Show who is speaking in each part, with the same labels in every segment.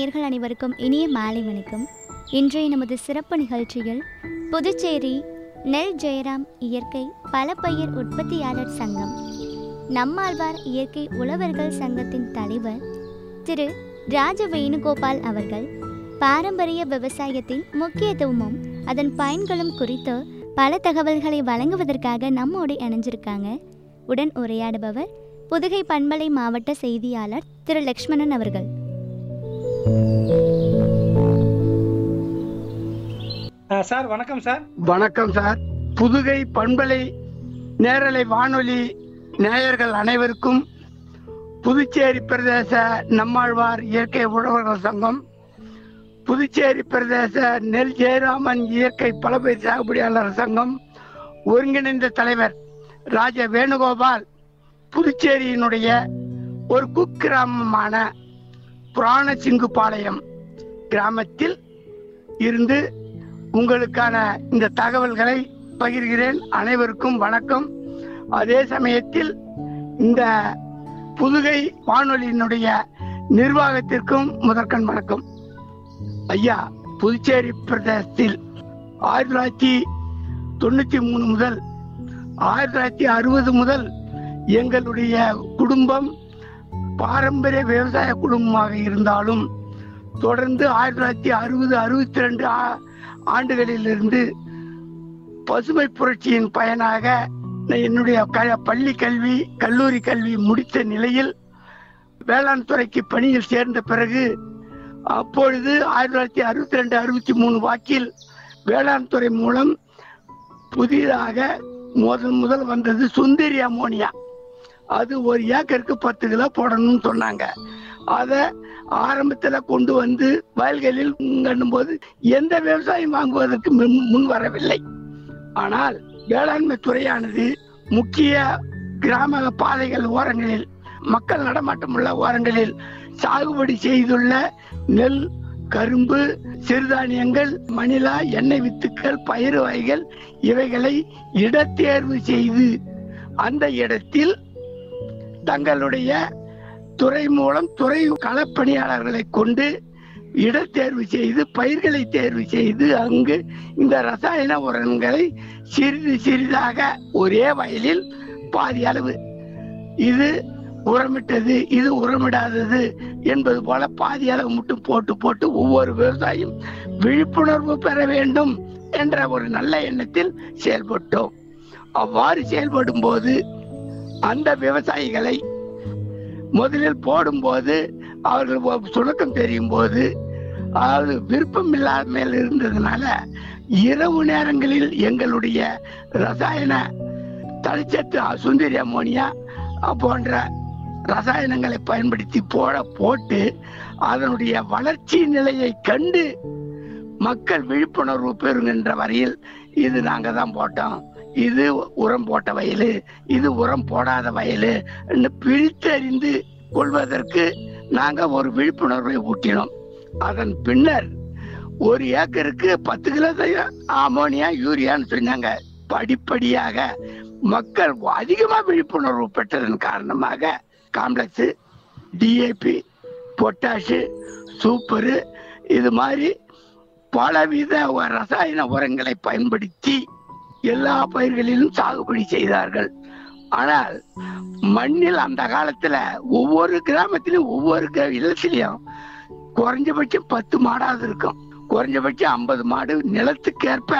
Speaker 1: நேயர்கள் அனைவருக்கும் இனிய மாலை வணக்கம். இன்றைய நமது சிறப்பு நிகழ்ச்சியில் புதுச்சேரி நெல் ஜெயராம் இயற்கை பலப்பயிர் உற்பத்தியாளர் சங்கம், நம்மாழ்வார் இயற்கை உழவர்கள் சங்கத்தின் தலைவர் திரு ராஜ வேணுகோபால் அவர்கள் பாரம்பரிய விவசாயத்தின் முக்கியத்துவமும் அதன் பயன்களும் குறித்து பல தகவல்களை வழங்குவதற்காக நம்மோடு இணைஞ்சிருக்காங்க. உடன் உரையாடுபவர் புதுகை பண்பலை மாவட்ட செய்தியாளர் திரு லக்ஷ்மணன் அவர்கள்.
Speaker 2: சார் வணக்கம் சார்.
Speaker 3: வணக்கம் சார். புதுகை பண்பலை நேரலை வானொலி நேயர்கள் அனைவருக்கும் புதுச்சேரி பிரதேச நம்மாழ்வார் இயற்கை உழவர்கள் சங்கம், புதுச்சேரி பிரதேச நெல் ஜெயராமன் இயற்கை பலப்பயிர் சாகுபடியாளர் சங்கம் ஒருங்கிணைந்த தலைவர் ராஜ வேணுகோபால் புதுச்சேரியினுடைய ஒரு குக்கிராமமான புராணசிங்குபாளையம் கிராமத்தில் இருந்து உங்களுக்கான இந்த தகவல்களை பகிர்கிறேன். அனைவருக்கும் வணக்கம். அதே சமயத்தில் இந்த புதுகை வானொலியினுடைய நிர்வாகத்திற்கும் முதற்கண் வணக்கம். ஐயா, புதுச்சேரி பிரதேசத்தில் 1993 முதல் 1960 முதல் எங்களுடைய குடும்பம் பாரம்பரிய விவசாய குடும்பமாக இருந்தாலும் தொடர்ந்து 1960-62 ஆண்டுகளிலிருந்து பசுமை புரட்சியின் பயனாக என்னுடைய பள்ளி கல்வி கல்லூரி கல்வி முடித்த நிலையில் வேளாண் துறைக்கு பணியில் சேர்ந்த பிறகு அப்பொழுது 1962-63 வாக்கில் வேளாண் துறை மூலம் புதிதாக முதல் வந்தது சுந்தரி அமோனியா. அது ஒரு ஏக்கருக்கு 10 கிலோ போடணும்னு சொன்னாங்க. அதை ஆரம்பத்தில் கொண்டு வந்து வயல்களில் கண்ணும் போது எந்த விவசாயம் வாங்குவதற்கு முன் வரவில்லை. ஆனால் வேளாண்மை துறையானது முக்கிய கிராம பாதைகள் ஓரங்களில், மக்கள் நடமாட்டம் உள்ள ஓரங்களில் சாகுபடி செய்துள்ள நெல், கரும்பு, சிறுதானியங்கள், மணிலா, எண்ணெய் வித்துக்கள், பயிறு வகைகள் இவைகளை இடத்தேர்வு செய்து அந்த இடத்தில் தங்களுடைய துறை மூலம் துறை களப்பணியாளர்களை கொண்டு இடத்தேர்வு செய்து பயிர்களை தேர்வு செய்து அங்கு இந்த ரசாயன உரங்களை சிறிது சிறிதாக ஒரே வயலில் பாதி அளவு இது உரமிட்டது, இது உரமிடாதது என்பது போல பாதி அளவு மட்டும் போட்டு ஒவ்வொரு விவசாயியும் விழிப்புணர்வு பெற வேண்டும் என்ற ஒரு நல்ல எண்ணத்தில் செயல்பட்டோம். அவ்வாறு செயல்படும் போது அந்த விவசாயிகளை முதலில் போடும்போது அவர்கள் சுணக்கம் தெரியும் போது, அதாவது விருப்பம் இல்லாமல் இருந்ததுனால இரவு நேரங்களில் எங்களுடைய ரசாயன தளிச்சத்து சுந்தரி அமோனியா போன்ற ரசாயனங்களை பயன்படுத்தி போட்டு அதனுடைய வளர்ச்சி நிலையை கண்டு மக்கள் விழிப்புணர்வு பெறுகின்ற வரையில் இது நாங்க தான் போட்டோம், இது உரம் போட்ட வயலு, இது உரம் போடாத வயலு என்று பிரித்தறிந்து கொள்வதற்கு நாங்க ஒரு விழிப்புணர்வை ஊட்டினோம். அதன் பின்னர் ஒரு ஏக்கருக்கு 10 கிலோ அமோனியா யூரியான்னு சொன்னாங்க. படிப்படியாக மக்கள் அதிகமா விழிப்புணர்வு பெற்றதன் காரணமாக காம்ப்ளெக்ஸ், டிஏபி, பொட்டாஷு, சூப்பரு இது மாதிரி பலவித ரசாயன உரங்களை பயன்படுத்தி எல்லா பயிர்களிலும் சாகுபடி செய்தார்கள். ஆனால் மண்ணில் அந்த காலத்துல ஒவ்வொரு கிராமத்திலும் ஒவ்வொரு இல்லத்திலையும் குறைஞ்சபட்சம் 10 மாடாவது இருக்கும், குறைஞ்சபட்சம் 50 மாடு. நிலத்துக்கேற்ப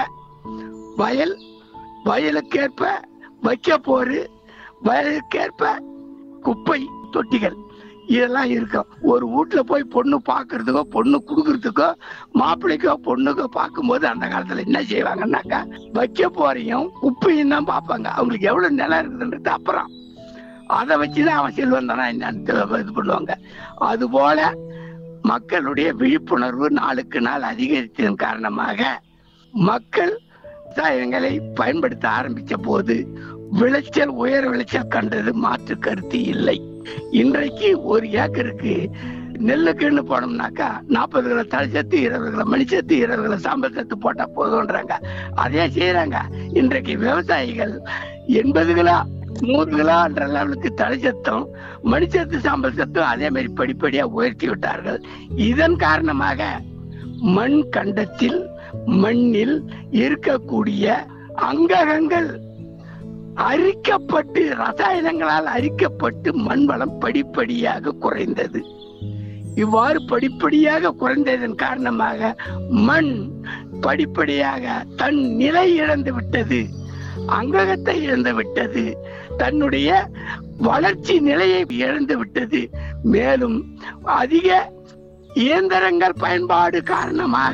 Speaker 3: வயலுக்கேற்ப வைக்க போரு, வயலுக்கேற்ப குப்பை தொட்டிகள் இதெல்லாம் இருக்கும். ஒரு வீட்டுல போய் பொண்ணு பாக்குறதுக்கோ பொண்ணு குடுக்கறதுக்கோ மாப்பிள்ளைக்கோ பொண்ணுக்கோ பார்க்கும்போது அந்த காலத்துல என்ன செய்வாங்கன்னாக்கா வைக்க போறையும் குப்பையும் தான் பார்ப்பாங்க. அவங்களுக்கு எவ்வளவு நிலம் இருக்குதுன்றது அப்புறம் அதை வச்சுதான் அவன் செல்வம் தானா என்னன்னு இது பண்ணுவாங்க. அது போல மக்களுடைய விழிப்புணர்வு நாளுக்கு நாள் அதிகரித்ததன் காரணமாக மக்கள் விவசாயங்களை பயன்படுத்த ஆரம்பிச்ச போது விளைச்சல் உயர் விளைச்சல் கண்டது மாற்று கருத்து இல்லை. இன்றைக்கு ஒரு ஏக்கருக்கு நெல்லுக்குன்னு போனோம்னாக்கா 40 கிலோ தழைச்சத்து, 20 கிலோ மணிச்சத்து, 20 கிலோ சாம்பல் சத்து போட்டா போதும்ன்றாங்க. அதே செய்யறாங்க. இன்றைக்கு விவசாயிகள் 80 கிலோ 100 கிலோன்ற லெவலுக்கு தழைச்சத்தும் மணிச்சத்து சாம்பல் சத்தும் அதே மாதிரி படிப்படியா உயர்த்தி விட்டார்கள். இதன் காரணமாக மண் கண்டத்தில் மண்ணில் இருக்கக்கூடிய அங்ககங்கள் அரிக்கப்பட்டு ரசாயனங்களால் அரிக்கப்பட்டு மண் வளம் படிப்படியாக குறைந்தது. இவ்வாறு படிப்படியாக குறைந்ததன் காரணமாக மண் படிப்படியாக தன் நிலை இழந்து விட்டது, அங்ககத்தை இழந்து விட்டது, தன்னுடைய வளர்ச்சி நிலையை இழந்து விட்டது. மேலும் அதிக இயந்திரங்கள் பயன்பாடு காரணமாக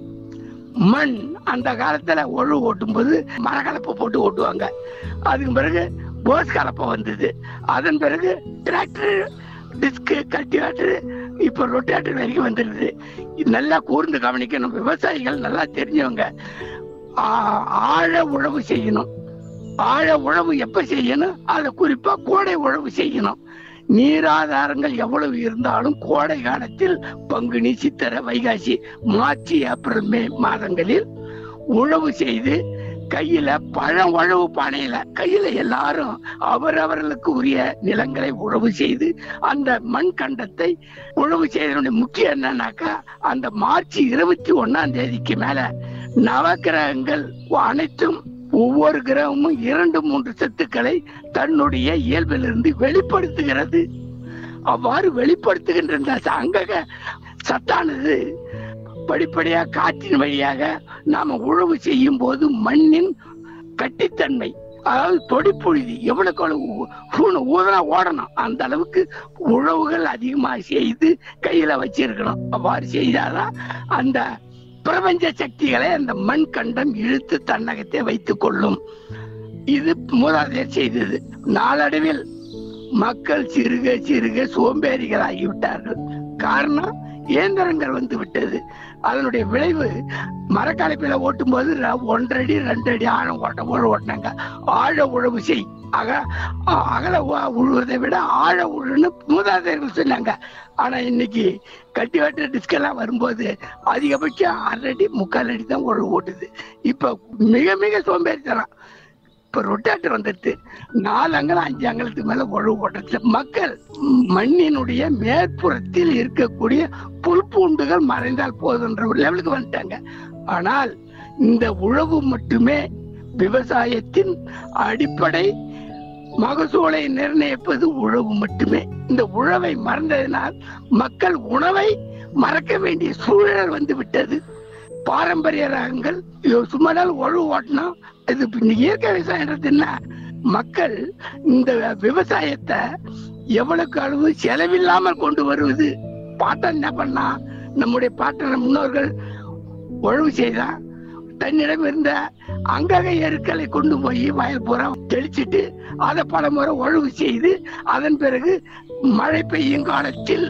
Speaker 3: மண் அந்த காலத்துல ஒழுவு ஓட்டும் போது மரக்கலப்பை போட்டு ஓட்டுவாங்க. அதுக்கு பிறகு போஸ் கலப்பை வந்தது. அதன் பிறகு டிராக்டர், டிஸ்க், கல்டிவேட்டர், இப்ப ரொட்டேட்டர் வரைக்கும் வந்துருது. நல்லா கூர்ந்து கவனிக்கணும். விவசாயிகள் நல்லா தெரிஞ்சவங்க ஆழ உழவு செய்யணும். ஆழ உழவு எப்ப செய்யணும்? அதை குறிப்பா கோடை உழவு செய்யணும். நீராதாரங்கள் எவ்வளவு இருந்தாலும் கோடை காலத்தில் பங்குனி, சித்திரை, வைகாசி, மார்ச், ஏப்ரல், மே மாதங்களில் உழவு செய்து கையில பழம் உழவு பானையில கையில எல்லாரும் அவரவர்களுக்கு உரிய நிலங்களை உழவு செய்து அந்த மண் கண்டத்தை உழவு செய்தனுடைய முக்கியம் என்னன்னாக்கா, அந்த மார்ச் 21ஆம் தேதிக்கு மேல நவகிரகங்கள் அனைத்தும் ஒவ்வொரு கிரகமும் 2-3 சத்துக்களை தன்னுடைய இயல்பிலிருந்து வெளிப்படுத்துகிறது. அவ்வாறு வெளிப்படுத்துகின்ற இந்த அங்கக சத்தானது படிப்படியாக காற்றின் வழியாக நாம உழவு செய்யும் போது மண்ணின் கட்டித்தன்மை, அதாவது தொடிப்புழுதி எவ்வளவு ஊதனா ஓடணும் அந்த அளவுக்கு உழவுகள் அதிகமாக செய்து கையில வச்சிருக்கணும். அவ்வாறு செய்தாதான் அந்த பிரபஞ்ச சக்திகளை அந்த மண் கண்டம் இழுத்து தன்னகத்தை வைத்துக் கொள்ளும். இது மூதாதையர் செய்தது. நாளடைவில் மக்கள் சிறுக சிறுக சோம்பேறிகள் ஆகிவிட்டார்கள். காரணம், இயந்திரங்கள் வந்து விட்டது. அதனுடைய விளைவு மரக்கலப்பையில ஓட்டும் போது 1 அடி 2 அடி ஆழம் ஓட்டினாங்க. ஆழ உழவு செய், அகல உழுவதை விட ஆழ உழுன்னு மூதாதையர்கள் சொன்னாங்க. ஆனா இன்னைக்கு கல்டிவேட்டர், டிஸ்க் எல்லாம் வரும்போது அதிகபட்சம் 1/2 அடி 3/4 அடி தான் உழவு ஓட்டுது. இப்ப மிக மிக சோம்பேறித்தனம். இப்ப ரொட்டேட்டர் வந்துட்டு 4 அங்கலம் 5 அங்கலத்துக்கு மேல உழவு ஓட்டுறது. மக்கள் மண்ணினுடைய மேற்புறத்தில் இருக்கக்கூடிய புல் பூண்டுகள் மறைந்தால் போதுன்ற ஒரு லெவலுக்கு வந்துட்டாங்க. ஆனால் இந்த உழவு மட்டுமே விவசாயத்தின் அடிப்படை. மகசூலை நிர்ணயிப்பது உழவு மட்டுமே. இந்த உழவை மறந்ததினால் மக்கள் உணவை மறக்க வேண்டிய சூழல் வந்து விட்டது. பாரம்பரிய ரகங்கள் சும்மா நாள் உழவு ஓட்டினா இது இயற்கை விவசாயம் என்ன? மக்கள் இந்த விவசாயத்தை எவ்வளவுக்கு அளவு செலவில்லாமல் கொண்டு வருவது. பாட்டன் என்ன பண்ணா, நம்முடைய பாட்டன் முன்னோர்கள் உழவு செய்தா தன்னிடம் இருந்த அங்கக எருக்களை கொண்டு போய் வயல் பூரா தெளிச்சிட்டு அதை பல முறை உழவு செய்து அதன் பிறகு மழை பெய்யும் காலத்தில்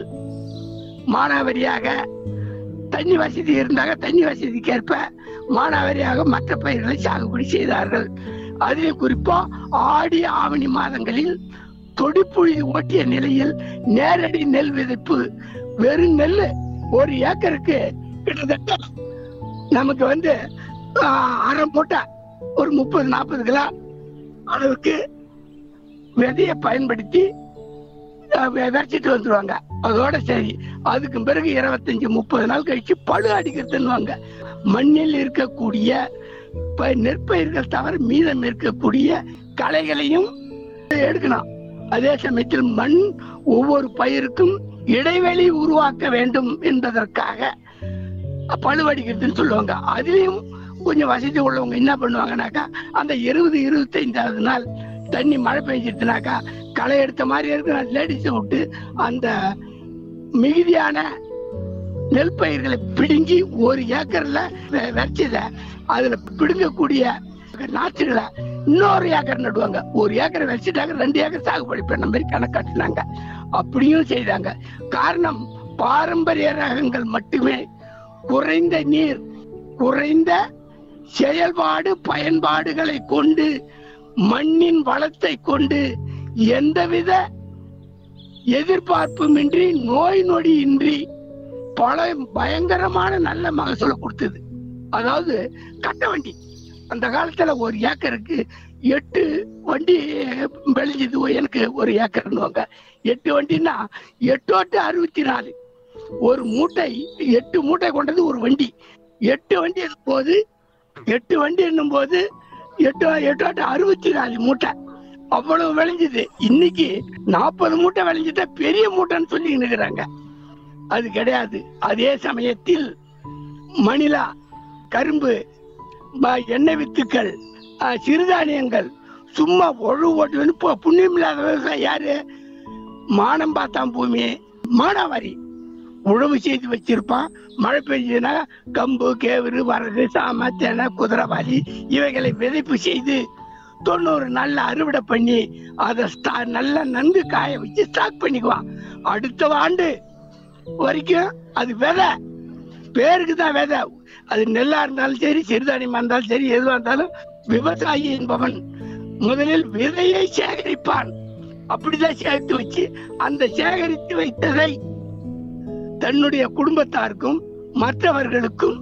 Speaker 3: மானாவரியாக தண்ணி வசதி இருந்தாங்க, தண்ணி வசதிக்கேற்ப மானாவரியாக மற்ற பயிர்களை சாகுபடி செய்தார்கள். அதிலே குறிப்பா ஆடி ஆவணி மாதங்களில் தொடிப்புழுதி ஓட்டிய நிலையில் நேரடி நெல் விதைப்பு. வெறும் நெல் 1 ஏக்கருக்கு கிட்டத்தட்ட நமக்கு வந்து 1/2 மூட்டை ஒரு 30-40 கிலோ அளவுக்கு விதையை பயன்படுத்தி விதைச்சிட்டு வந்துருவாங்க. அதோட சரி, அதுக்கு பிறகு 25-30 நாள் கழிச்சு பழு அடிக்கிறதுன்னு மண்ணில் இருக்கக்கூடிய நெற்பயிர்கள் தவிர மீதம் இருக்கக்கூடிய களைகளையும் எடுக்கணும். அதே சமயத்தில் மண் ஒவ்வொரு பயிருக்கும் இடைவெளி உருவாக்க வேண்டும் என்பதற்காக பழுவடிக்கிறதுன்னு சொல்லுவாங்க. அதுலயும் கொஞ்சம் வசதி உள்ளவங்க என்ன பண்ணுவாங்கன்னாக்கா, அந்த 20-25ஆவது நாள் தண்ணி மழை பெஞ்சிருச்சுனாக்கா களை எடுத்த மாதிரி இருக்கு, லேடிஸை விட்டு அந்த மிகுதியான நெல் பயிர்களை பிடுங்கி 1 ஏக்கர்ல வச்சத அதுல பிடுங்கக்கூடிய நாற்றுகளை இன்னொரு ஏக்கர் நடுவாங்க. 1 ஏக்கரை வச்சுட்டாங்க, 2 ஏக்கர் சாகுபடி பண்ண மாதிரி கணக்காட்டினாங்க. அப்படியும் செய்தாங்க. காரணம், பாரம்பரிய ரகங்கள் மட்டுமே குறைந்த நீர், குறைந்த செயல்பாடு பயன்பாடுகளை கொண்டு மண்ணின் வளத்தை கொண்டு எந்தவித எதிர்பார்ப்புமின்றி நோய் நொடியின்றி பல பயங்கரமான நல்ல மகசூலை கொடுத்தது. அதாவது கட்ட வண்டி அந்த காலத்துல 1 ஏக்கருக்கு 8 வண்டி விளைஞ்சது. எனக்கு 1 ஏக்கர்னுவாங்க. 8 வண்டின்னா 8 64 ஒரு மூட்டை, 8 மூட்டை கொண்டது ஒரு வண்டி. 8 வண்டி போது 8 வண்டி என்னும் போது 8 64 மூட்டை அவ்வளவு விளைஞ்சது. இன்னைக்கு 40 மூட்டை விளைஞ்சிட்டா பெரிய மூட்டைன்னு சொல்லி நிற்கிறாங்க. அது கிடையாது. அதே சமயத்தில் மணிலா, கரும்பு, எண்ணெய் வித்துக்கள், சிறுதானியங்கள் சும்மா ஓட்டு புண்ணியம் இல்லாத விவசாயம் யாரு? மானம் பார்த்தான் பூமி, மானாவாரி உழவு செய்து வச்சிருப்பான். மழை பெய்ஞ்சதுன்னா கம்பு, கேவரு, வரகு, சாம, தெனை, குதிரைவாலி இவைகளை விதைப்பு செய்து 90 நாள்ல அறுவடை பண்ணி அதை நல்லா நன்கு காய வச்சு ஸ்டாக் பண்ணிக்குவான். அடுத்த ஆண்டு வரைக்கும் அது விதை, பேருக்கு தான் விதை. அது நெல்லா இருந்தாலும் சரி, சிறுதானியமா இருந்தாலும் சரி, எதுவா இருந்தாலும் விவசாயி என்பவன் முதலில் விதையை சேகரிப்பான். அப்படிதான் சேர்த்து வச்சு அந்த சேகரித்து வைத்ததை தன்னுடைய குடும்பத்தாருக்கும் மற்றவர்களுக்கும்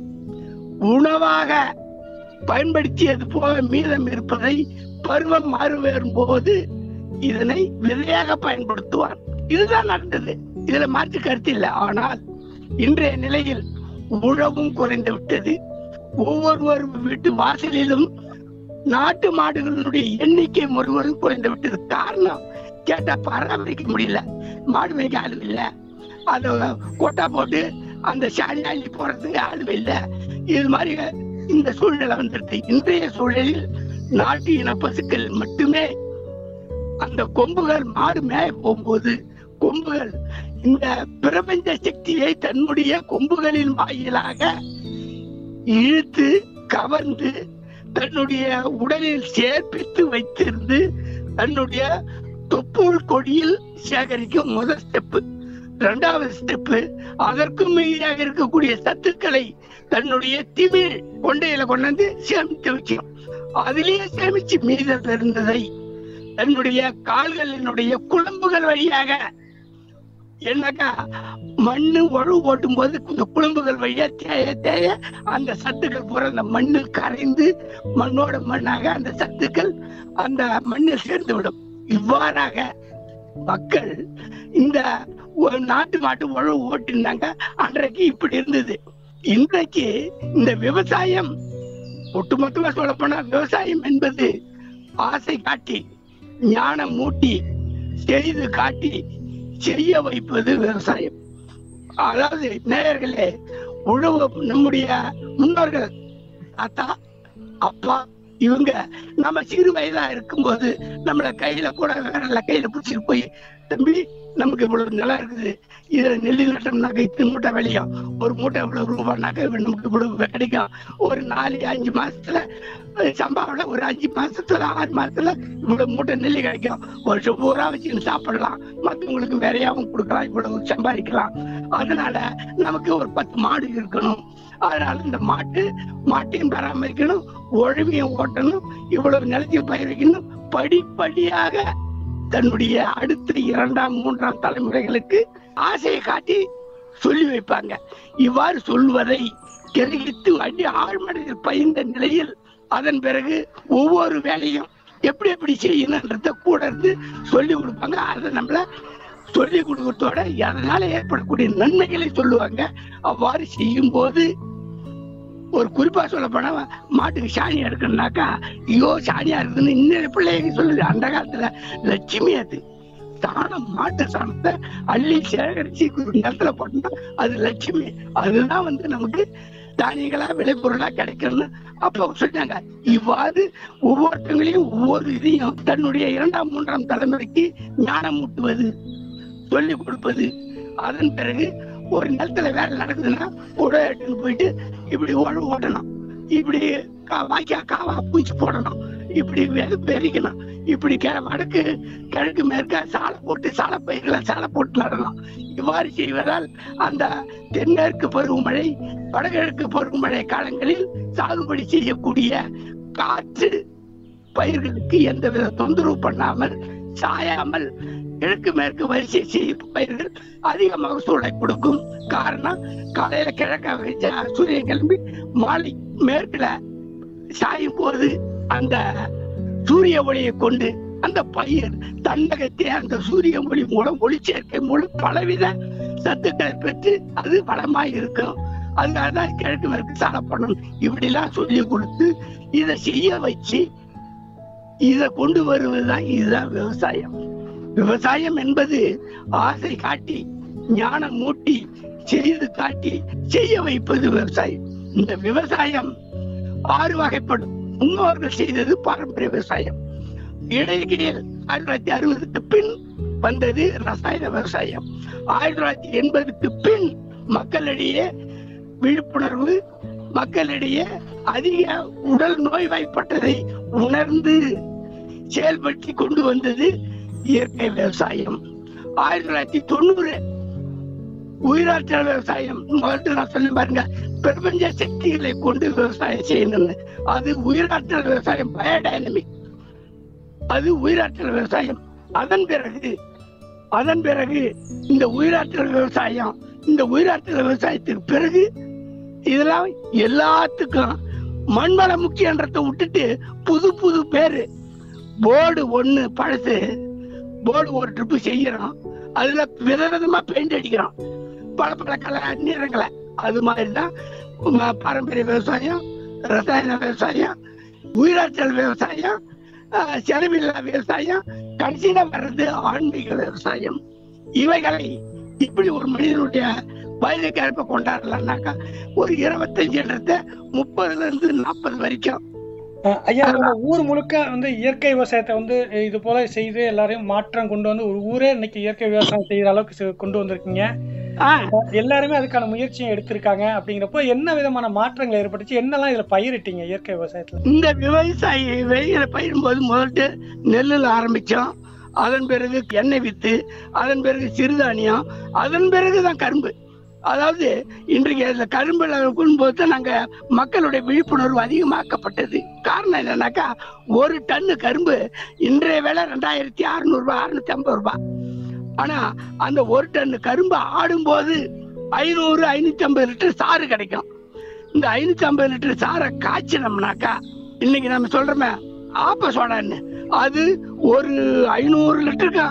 Speaker 3: உணவாக பயன்படுத்தியது போக மீதம் இருப்பதை பருவம் மாறுவேறும் போது இதனை விதையாக பயன்படுத்துவார். இதுதான் நடந்தது. இதுல மாற்று கருத்து இல்லை. ஆனால் இன்றைய நிலையில் உழவும் குறைந்து விட்டது. ஒவ்வொரு வீட்டு வாசலிலும் நாட்டு மாடுகளுடைய எண்ணிக்கை ஒருவரும் குறைந்து விட்டது. காரணம் கேட்டா பராமரிக்க முடியல, மாடு மேய்க்க ஆளு இல்ல, அத கொட்டா போட்டு அந்த சாணி அள்ளி போறதுக்கு ஆளு இல்ல. இது மாதிரி இந்த சூழ்நிலை வந்துடுது. இன்றைய சூழலில் நாட்டு இன பசுக்கள் மட்டுமே அந்த கொம்புகள் மாடு மேய போகும்போது கொம்புகள் இந்த பிரபஞ்ச சக்தியை தன்னுடைய கொம்புகளின் வாயிலாக இழுத்து கவர்ந்து தன்னுடைய உடலில் சேர்ப்பித்து வைத்திருந்து தன்னுடைய தொப்புள் கொடியில் சேகரிக்கும் முதல் ஸ்டெப்பு. 2வது ஸ்டெப்பு, அதற்கும் மீதியாக இருக்கக்கூடிய சத்துக்களை தன்னுடைய திமிழ் கொண்டையில கொண்டு சேமித்து வச்சிடும். அதிலேயே சேமிச்சு மீதம் இருந்ததை தன்னுடைய கால்களினுடைய குழம்புகள் வழியாக, என்னக்கா மண்ணு ஒழு ஓட்டும் போது இந்த குழம்புகள் வழியா தேய அந்த சத்துக்கள் பூரா அந்த மண்ணில் கரைந்து மண்ணோட மண்ணாக அந்த சத்துக்கள் அந்த மண்ணில் சேர்ந்து விடும். இவ்வாறாக மக்கள் இந்த நாட்டு மாட்டு உழவு ஓட்டிருந்தாங்க. அன்றைக்கு இப்படி இருந்தது. இன்றைக்கு இந்த விவசாயம் ஒட்டுமொத்தமா சொல்ல போனா விவசாயம் என்பது ஆசை காட்டி ஞானம் மூட்டி செய்து காட்டி செய்ய வைப்பது விவசாயம். அதாவது நேயர்களே, உழவு நம்முடைய முன்னோர்கள் தாத்தா அப்பா இவங்க நம்ம சிறு வயதா இருக்கும்போது நம்மள கையில கூட வேற கையில பிடிச்சிட்டு போய், தம்பி நமக்கு இவ்வளவு நிலம் இருக்குது, இதுல நெல்லி நட்டோம்னாக்க இத்தனை மூட்டை விளையும், ஒரு மூட்டை இவ்வளவு ரூபாய்னாக்க நமக்கு இவ்வளவு கிடைக்கும், ஒரு 4-5 மாசத்துல சம்பாவில ஒரு 5 மாசத்துல 6 மாசத்துல இவ்வளவு மூட்டை நெல்லி கிடைக்கும், வருஷம் பூரா வச்சு சாப்பிடலாம், மற்றவங்களுக்கு வேறையாவும் கொடுக்கலாம், இவ்வளவு சம்பாதிக்கலாம். அதனால நமக்கு ஒரு 10 மாடு இருக்கணும். அதனால இந்த மாட்டையும் பராமரிக்கணும், உழவையும் ஓட்டணும், இவ்வளவு நிலத்தையும் பயிர் வைக்கணும். படிப்படியாக தன்னுடைய அடுத்த 2ஆம் 3ஆம் தலைமுறைகளுக்கு ஆசையை காட்டி சொல்லி வைப்பாங்க. இவ்வாறு சொல்வதை கிரகித்து அடி ஆழ்மனதில் பயின்ற நிலையில் அதன் பிறகு ஒவ்வொரு வேலையும் எப்படி எப்படி செய்யணும்ன்றத கூட இருந்து சொல்லி கொடுப்பாங்க. அதை நம்மள சொல்லி கொடுக்கறதோட அதனால ஏற்படக்கூடிய நன்மைகளை சொல்லுவாங்க. அவ்வாறு செய்யும் போது ஒரு குறிப்பா சொல்ல போனா மாட்டுக்கு சாணி எடுக்கணும்னாக்கா, ஐயோ சாணியா இருக்குன்னு இன்னொரு பிள்ளைங்க சொல்லுது. அந்த காலத்துல லட்சுமி அது சாணம், மாட்டு சாணத்தை அள்ளி சேகரிச்சு நிலத்துல போட்டோம்னா அது லட்சுமி. அதுதான் நமக்கு தானியங்களா விளைபொருளா கிடைக்கணும்னு அப்ப சொன்னாங்க. இவ்வாறு ஒவ்வொருத்தங்களையும் ஒவ்வொரு இதையும் தன்னுடைய 2ஆம் 3ஆம் தலைமுறைக்கு ஞானம் ஊட்டுவது, சொல்லிக் கொடுப்பது. அதன் பிறகு ஒரு நிலத்துல வேலை நடக்குதுன்னா உடனே எடுத்துன்னு போயிட்டு இப்படி ஓட்டணும், இப்படி வாய்க்கா காவா பூச்சி போடணும், இப்படி பெருக்கணும், இப்படி வடக்கு கிழக்கு மேற்க சாலை போட்டு சாலை பயிர்களை சாலை போட்டு நடணும். இவ்வாறு செய்வதால் அந்த தென்மேற்கு பருவமழை வடகிழக்கு பருவமழை காலங்களில் சாகுபடி செய்யக்கூடிய காற்று பயிர்களுக்கு எந்தவித தொந்தரவு பண்ணாமல் சாயாமல் கிழக்கு மேற்கு வரிசை செய்யும் பயிர்கள் அதிக மகசூலை கொடுக்கும். காரணம், காலையில கிழக்க சூரியன் கிளம்பி மாலை மேற்குல சாயும் போது அந்த சூரிய ஒளியை கொண்டு அந்த பயிர் தன்னகத்தை அந்த சூரிய ஒளி மூலம் ஒளி சேர்க்கை மூலம் பலவித சத்துக்களை பெற்று அது வளமாய் இருக்கும். அதனாலதான் கிழக்கு மேற்கு சாலப்படணும் இப்படிலாம் சொல்லி கொடுத்து இதை செய்ய வச்சு இதை கொண்டு வருவதுதான் இதுதான் விவசாயம். விவசாயம் என்பது ஆசை காட்டி ஞானம் மூட்டி செய்து காட்டி செய்ய வைப்பது விவசாயம். இந்த விவசாயம் 6 வகைப்படும். முன்னோர்கள் செய்தது பாரம்பரிய விவசாயம். இடையிடையில் 1960க்கு பின் வந்தது ரசாயன விவசாயம். 1980க்கு பின் மக்களிடையே விழிப்புணர்வு, மக்களிடையே அதிக உடல் நோய்வாய்ப்பட்டதை உணர்ந்து செயல்படுத்தி கொண்டு வந்தது இயற்கை விவசாயம். 1990 உயிராற்றல் விவசாயம். முதல்ல நான் சொல்ல பாருங்க, பிரபஞ்ச சக்திகளை கொண்டு விவசாயம் செய்யணும்னு. அது உயிராற்றல் விவசாயம், பயோடைனமிக். அது உயிராற்றல் விவசாயம். அதன் பிறகு இந்த உயிராற்றல் விவசாயம், இந்த உயிராற்றல் விவசாயத்துக்கு பிறகு இதெல்லாம் எல்லாத்துக்கும் மண்வளம் முக்கியன்றதை விட்டுட்டு புது புது பேரு. போர்டு 1 பழசு, போர்டு ஒரு ட்ரிப்பு செய்யறோம், அதுல விதவிதமா பெயிண்ட் அடிக்கிறோம், பல கலர் நிறங்களை. அது மாதிரிதான் பாரம்பரிய விவசாயம், ரசாயன விவசாயம், உயிராற்றல் விவசாயம், செலவில்லா விவசாயம், கடைசியில வர்றது ஆன்மீக விவசாயம். இவைகளை இப்படி ஒரு மனிதனுடைய வயதுக்கு ஏற்ப கொண்டாடலாம்னாக்கா ஒரு 25 30ல இருந்து 40 வரைக்கும்.
Speaker 2: ஐயா, ஊர் முழுக்க இயற்கை விவசாயத்தை இது போல செய்து எல்லாரையும் மாற்றம் கொண்டு வந்து ஒரு ஊரே இன்னைக்கு இயற்கை விவசாயம் செய்யற அளவுக்கு கொண்டு வந்திருக்கீங்க. எல்லாருமே அதுக்கான முயற்சியும் எடுத்திருக்காங்க. அப்படிங்கிறப்போ என்ன விதமான மாற்றங்கள் ஏற்பட்டுச்சு? என்னெல்லாம் இதுல பயிரிட்டீங்க இயற்கை விவசாயத்துல?
Speaker 3: இந்த விவசாயி வெளியில பயிரிடும்போது முதல்ல நெல்லுல ஆரம்பிச்சோம். அதன் பிறகு எண்ணெய் வித்து, அதன் பிறகு சிறுதானியம், அதன் பிறகுதான் கரும்பு. அதாவது இன்றைக்கு இந்த கரும்புல போது நாங்க மக்களுடைய விழிப்புணர்வு அதிகமாக்கப்பட்டது. காரணம் என்னன்னாக்கா, 1 டன்னு கரும்பு இன்றைய விலை 2600 ரூபாய், 650 ரூபாய். ஆனா அந்த 1 டன் கரும்பு ஆடும்போது 500 550 லிட்டர் சாறு கிடைக்கும். இந்த 550 லிட்டர் சாரை காய்ச்சினோம்னாக்கா, இன்னைக்கு நம்ம சொல்றோமே ஆப்ப சோடான்னு, அது ஒரு 500 லிட்டருக்கு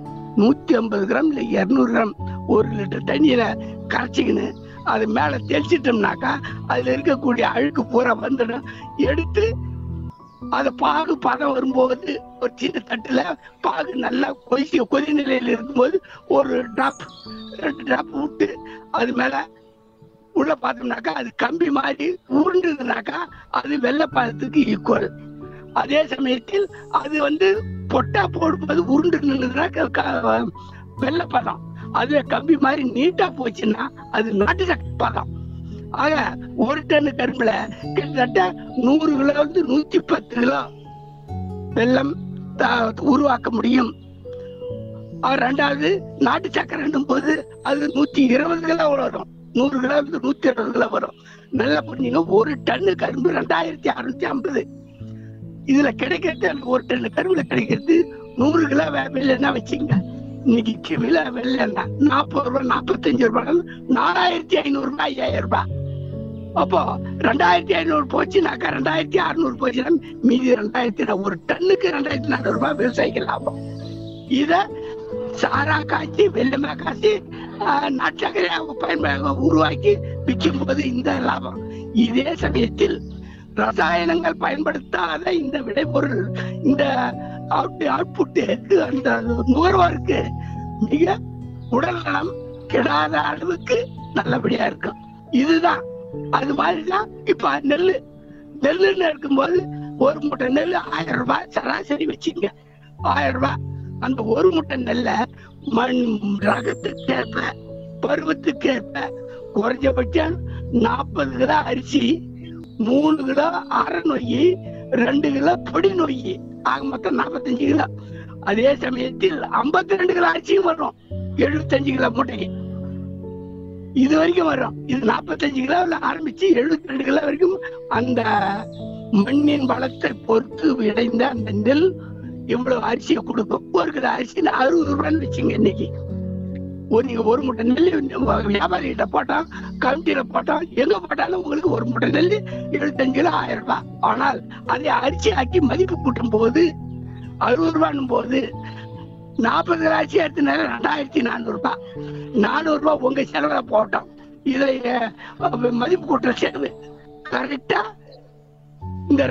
Speaker 3: 150 கிராம் இல்ல 200 கிராம் 1 லிட்டர் தண்ணியில கரைச்சிக்கின்னு அது மேல தெளிச்சிட்டோம்னாக்கா அதுல இருக்கக்கூடிய அழுக்கு பூரா வந்துடும். எடுத்து அதை பாகு பதம் வரும்போது ஒரு சின்ன தட்டுல பாகு நல்லா கொதி நிலையில இருக்கும்போது ஒரு டிராப் 2 டிராப் விட்டு அது மேல உள்ள பார்த்தோம்னாக்கா அது கம்பி மாதிரி உருண்டுதுனாக்கா அது வெள்ளைப்பாதத்துக்கு ஈக்குவல். அதே சமயத்தில் அது பொட்டா போடும்போது உருண்டு நின்றுதுனாக்கா வெள்ளைப்பதம். அதுவே கம்பி மாதிரி நீட்டா போச்சுன்னா அது நாட்டு சக்கரை பதம். ஆக 1 டன் கரும்புல கிட்டத்தட்ட 100 கிலோ 110 கிலோ வெல்லம் உருவாக்க முடியும். ரெண்டாவது நாட்டு சக்கரை போது அது 120 கிலோ வரும், 100 கிலோ 120 கிலோ வரும். நல்லா புரிஞ்சுங்க, 1 டன் கரும்பு 2650. இதுல கிடைக்கிறது 1 டன் கரும்புல கிடைக்கிறது 100 கிலோ வெள்ளன்னா வச்சுங்க. இன்னைக்கு விலை வெள்ளன்னா 40 ரூபாய் 45 ரூபாய் 4500 ரூபாய் 5000 ரூபாய். அப்போ 2500 போச்சுனாக்கா 2600 போச்சுன்னா மீதி 2000. 1 டன்னுக்கு 2400 ரூபாய் விவசாயிக்கு லாபம். இத சாரா காய்ச்சி வெள்ளமா காய்ச்சி நாட்டு உருவாக்கி விற்கும் போது இந்த லாபம். இதே சமயத்தில் ரசாயனங்கள் பயன்படுத்தாத இந்த விளைபொருள், இந்த அவுட்புட் அந்த நுகர்வோருக்கு மிக உடல் நலம் கெடாத அளவுக்கு நல்லபடியா இருக்கும். இதுதான் அது மாதிரிதான். இப்ப நெல்லுன்னு இருக்கும்போது 1 மூட்டை நெல் 1000 ரூபாய் சராசரி வச்சுங்க. 1000 ரூபாய். அந்த 1 மூட்டை நெல்ல மண் ரகத்துக்கேற்ப பருவத்துக்கேற்ப குறைஞ்சபட்சம் 40 கிலோ அரிசி, 3 கிலோ அரை நொய், 2 கிலோ பொடி நொய், ஆக மொத்தம் 45 கிலோ. அதே சமயத்தில் 52 கிலோ அரிசியும் வரும், 75 கிலோ மூட்டைக்கு. இது வரைக்கும் வரும். இது 45 கிலோல ஆரம்பிச்சு 72 கிலோ வரைக்கும் அந்த மண்ணின் வளத்தை பொறுத்து விளைந்த அந்த நெல் இவ்வளவு அரிசியை கொடுக்கும். 1 கிலோ அரிசி 60 ரூபான்னு வச்சுங்க. இன்னைக்கு நீங்க ஒரு மூட்டை நெல் வியாபாரிகிட்ட போட்டோம், கமிட்டியில போட்டோம், எங்க போட்டாலும் உங்களுக்கு ஒரு மூட்டை நெல் 75 கிலோ 1000 ரூபாய். ஆனால் அதை அரிசி ஆக்கி மதிப்பு கூட்டும் போது 60 ரூபாய் போது 40 கிலோ அரிசி எடுத்து 2400 ரூபாய். 400 ரூபாய் உங்க செலவுல போட்டோம். இதை மதிப்பு கூட்டுற செலவு கரெக்டா இந்த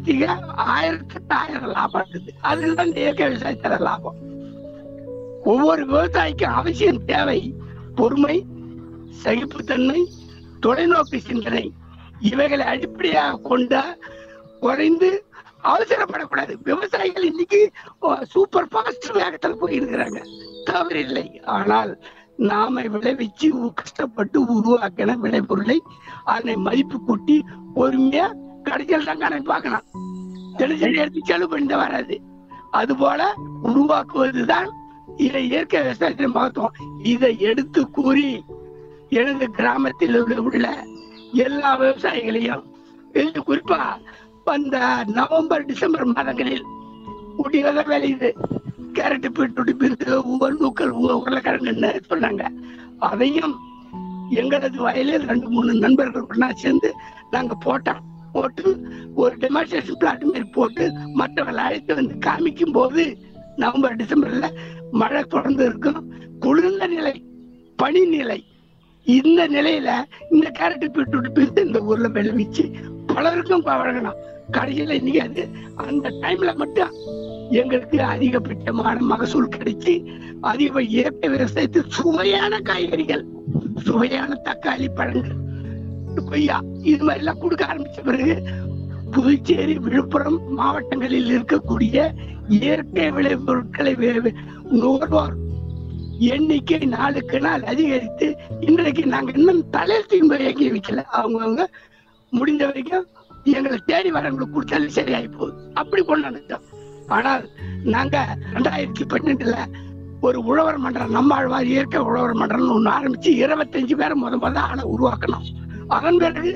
Speaker 3: 1000 லாபம் இருக்குது. அதுதான் இந்த இயற்கை விவசாயத்துல லாபம். ஒவ்வொரு விவசாயிக்கும் அவசியம் தேவை பொறுமை, சகிப்புத்தன்மை, தொலைநோக்கு சிந்தனை. இவைகளை அடிப்படையாக கொண்ட குறைந்து அவசரப்படக்கூடாது. விவசாயிகள் இன்னைக்கு சூப்பர் ஃபாஸ்ட் வேகத்தில் போயிருக்கிறாங்க, தவறில்லை. ஆனால் நாம விளைவிச்சு கஷ்டப்பட்டு உருவாக்கின விளைபொருளை அதனை மதிப்பு கூட்டி பொறுமையா கடைசியில் தான் கணக்கு பார்க்கணும். தினசரி எடுத்து செலவு பண்ணிட்டு வராது. அது போல உருவாக்குவதுதான் இதை இயற்கை விவசாயத்தின் மகத்துவம். இதை எடுத்து கூறி எனது கிராமத்தில் உள்ள எல்லா விவசாயிகளையும், குறிப்பா அந்த நவம்பர் டிசம்பர் மாதங்களில் ஊட்டியில விளையுது கேரட், பீட்ரூட், பீர்க்கு, நூக்கல், உருளைக்கிழங்குன்னு சொன்னாங்க. அதையும் எங்களது வயலில் 2-3 நண்பர்கள் ஒன்னா சேர்ந்து நாங்க போட்டு ஒரு டெமான்ஸ்ட்ரேஷன் பிளாட் மாதிரி போட்டு மற்றவர்கள் அழைத்து வந்து காமிக்கும் போது நவம்பர் டிசம்பர்ல மழை தொடர்ந்து இருக்கும், குளிர்ந்த நிலை, பனி நிலை. இந்த நிலையில இந்த கேரட், பீட்ரூட், பீர்க்கு இந்த ஊர்ல விளைவிச்சு பலருக்கும் வழங்கணும். கடைசியில இன்னைக்கு அது அந்த டைம்ல மட்டும் எங்களுக்கு அதிகபட்சமான மகசூல் கிடைச்சி அதிக இயற்கை விவசாயத்தில் சுவையான காய்கறிகள், சுவையான தக்காளி, பழங்கள், கொய்யா இது மாதிரி எல்லாம் கொடுக்க ஆரம்பிச்ச பிறகு புதுச்சேரி, விழுப்புரம் மாவட்டங்களில் இருக்கக்கூடிய இயற்கை விளைபொருட்களை நுகர்வோர் எண்ணிக்கை நாளுக்கு நாள் அதிகரித்து இன்றைக்கு நாங்க இன்னும் தலையில் தீம்பு எங்கி வைக்கல. அவங்கவுங்க முடிந்த வரைக்கும் எங்களை தேடி வரவங்களுக்கு கொடுத்தாலும் சரியாகி போகுது, அப்படி கொண்டாந்துட்டோம். ஆனால் நாங்க 2012 ஒரு உழவர் மன்றம், நம்மாழ்வார் இயற்கை உழவர் மன்றம்னு ஒண்ணு ஆரம்பிச்சு 25 பேரை முத ஆளை உருவாக்கணும். அதன் பிறகு